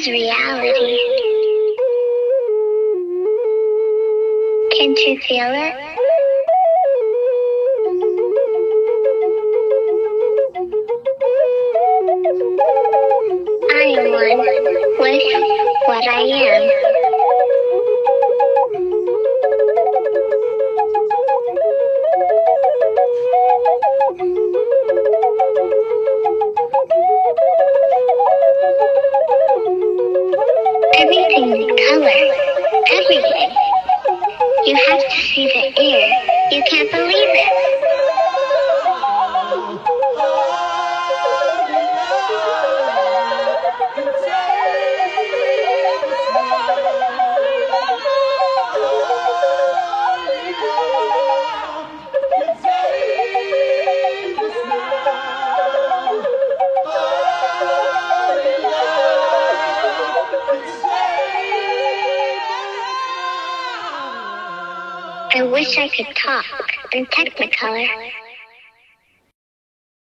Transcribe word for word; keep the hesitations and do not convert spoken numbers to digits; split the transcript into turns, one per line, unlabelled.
is reality. Can't you feel it? I am one with what I am. Everything's color. Everything. You have to see the air. You can't believe it. I wish I could talk in Technicolor.